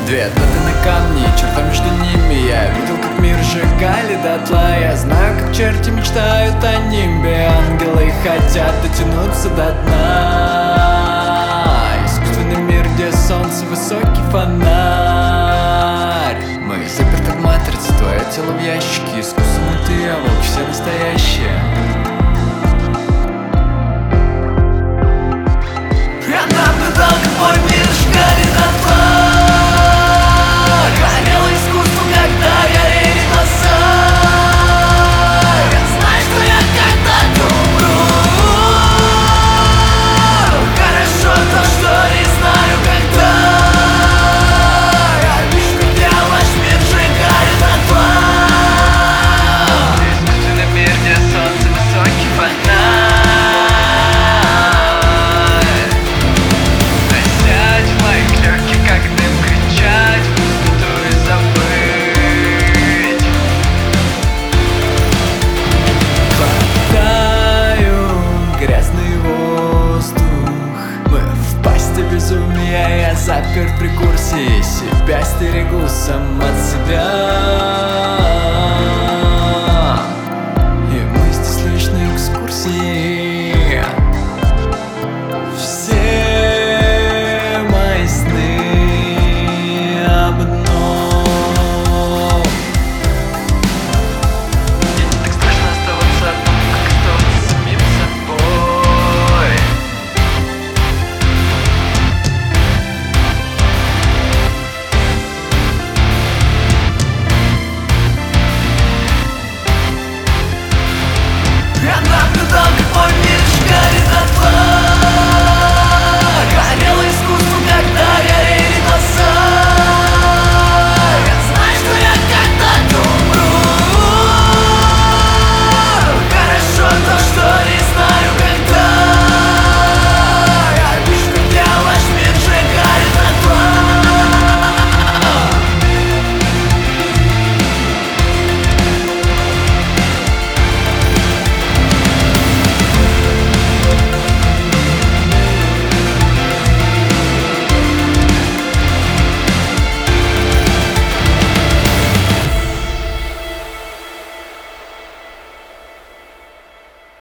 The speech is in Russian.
Две даты на камне, черта между ними. Я видел, как мир сжигали дотла. Я знаю, как черти мечтают о нимбе. Ангелы хотят дотянуться до дна. Искусственный мир, где солнце, высокий фонарь. Мы заперты в матрице, твое тело в ящике. Искусственный ты, а волк все настоящие. Я наблюдал, как мой мир сжигали дотла. Горело искусство, когда горели глаза. Я знаю, что я когда-то умру. Хорошо то, что не знаю, когда. Я вижу, как я ваш мир сжигали дотла. Искусственный мир, где солнце, высокий фонарь. Грязный воздух, мы в пасти безумия. Я заперт при курсе, себя стерегу сам от себя.